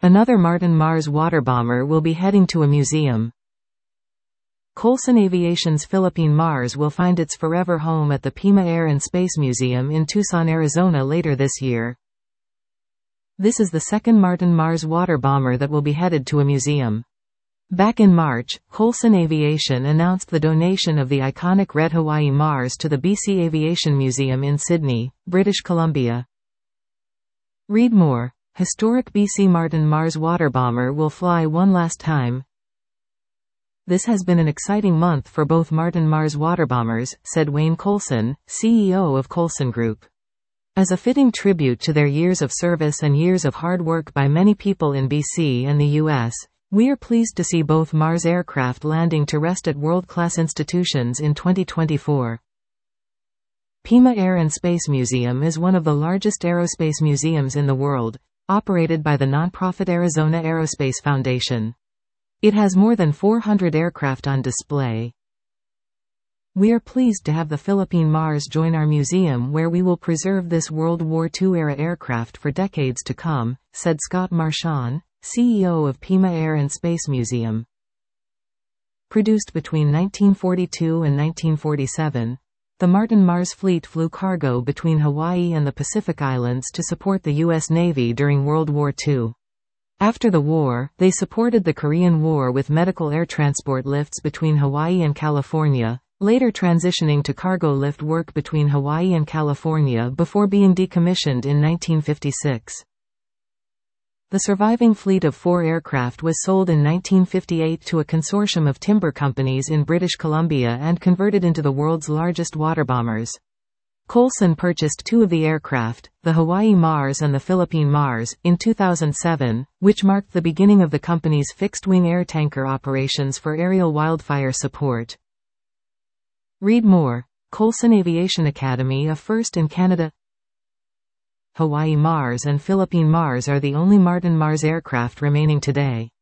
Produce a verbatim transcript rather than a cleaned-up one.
Another Martin Mars water bomber will be heading to a museum. Colson Aviation's Philippine Mars will find its forever home at the Pima Air and Space Museum in Tucson, Arizona later this year. This is the second Martin Mars water bomber that will be headed to a museum. Back in March, Colson Aviation announced the donation of the iconic red Hawaii Mars to the B C Aviation Museum in Sydney, British Columbia. Read more. Historic B C Martin Mars water bomber will fly one last time. This has been an exciting month for both Martin Mars water bombers, said Wayne Colson, C E O of Colson Group. As a fitting tribute to their years of service and years of hard work by many people in B C and the U S, we are pleased to see both Mars aircraft landing to rest at world-class institutions in twenty twenty-four. Pima Air and Space Museum is one of the largest aerospace museums in the world, operated by the nonprofit Arizona Aerospace Foundation. It has more than four hundred aircraft on display. We are pleased to have the Philippine Mars join our museum, where we will preserve this World War Two era aircraft for decades to come, said Scott Marchand, C E O of Pima Air and Space Museum. Produced between nineteen forty-two and nineteen forty-seven, the Martin Mars fleet flew cargo between Hawaii and the Pacific Islands to support the U S Navy during World War Two. After the war, they supported the Korean War with medical air transport lifts between Hawaii and California, later transitioning to cargo lift work between Hawaii and California before being decommissioned in nineteen fifty-six. The surviving fleet of four aircraft was sold in nineteen fifty-eight to a consortium of timber companies in British Columbia and converted into the world's largest water bombers. Colson purchased two of the aircraft, the Hawaii Mars and the Philippine Mars, in two thousand seven, which marked the beginning of the company's fixed-wing air tanker operations for aerial wildfire support. Read more. Colson Aviation Academy, a first in Canada. Hawaii Mars and Philippine Mars are the only Martin Mars aircraft remaining today.